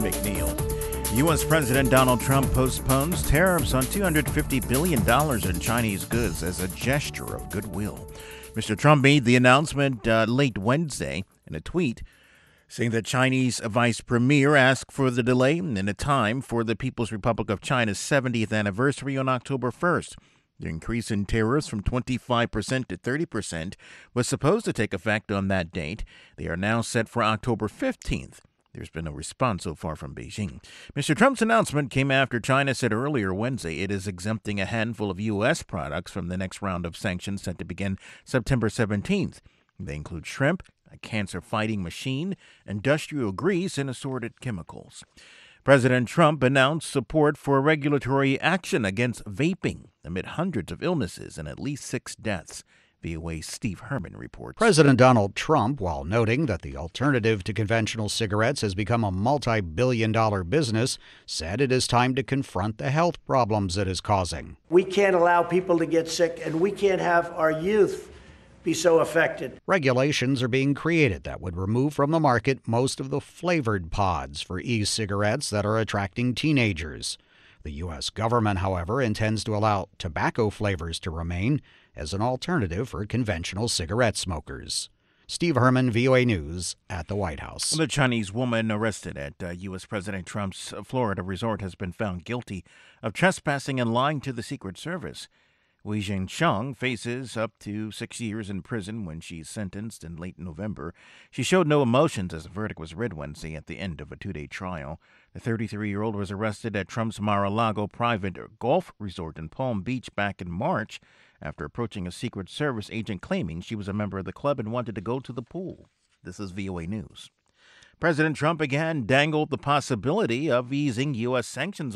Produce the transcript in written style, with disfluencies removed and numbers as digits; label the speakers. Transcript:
Speaker 1: McNeil. U.S. President Donald Trump postpones tariffs on $250 billion in Chinese goods as a gesture of goodwill. Mr. Trump made the announcement late Wednesday in a tweet, saying that Chinese Vice Premier asked for the delay in a time for the People's Republic of China's 70th anniversary on October 1st. The increase in tariffs from 25% to 30% was supposed to take effect on that date. They are now set for October 15th. There's been no response so far from Beijing. Mr. Trump's announcement came after China said earlier Wednesday it is exempting a handful of U.S. products from the next round of sanctions set to begin September 17th. They include shrimp, a cancer-fighting machine, industrial grease, and assorted chemicals. President Trump announced support for regulatory action against vaping amid hundreds of illnesses and at least 6 deaths. VOA's Steve Herman reports.
Speaker 2: President Donald Trump, while noting that the alternative to conventional cigarettes has become a multi-billion-dollar business, said it is time to confront the health problems it is causing.
Speaker 3: We can't allow people to get sick, and we can't have our youth be so affected.
Speaker 2: Regulations are being created that would remove from the market most of the flavored pods for e-cigarettes that are attracting teenagers. The U.S. government, however, intends to allow tobacco flavors to remain as an alternative for conventional cigarette smokers. Steve Herman, VOA News, at the White House.
Speaker 1: The Chinese woman arrested at U.S. President Trump's Florida resort has been found guilty of trespassing and lying to the Secret Service. Wei Zhengcheng faces up to 6 years in prison when she's sentenced in late November. She showed no emotions as the verdict was read Wednesday at the end of a 2-day trial. The 33-year-old was arrested at Trump's Mar-a-Lago private golf resort in Palm Beach back in March after approaching a Secret Service agent claiming she was a member of the club and wanted to go to the pool. This is VOA News. President Trump again dangled the possibility of easing U.S. sanctions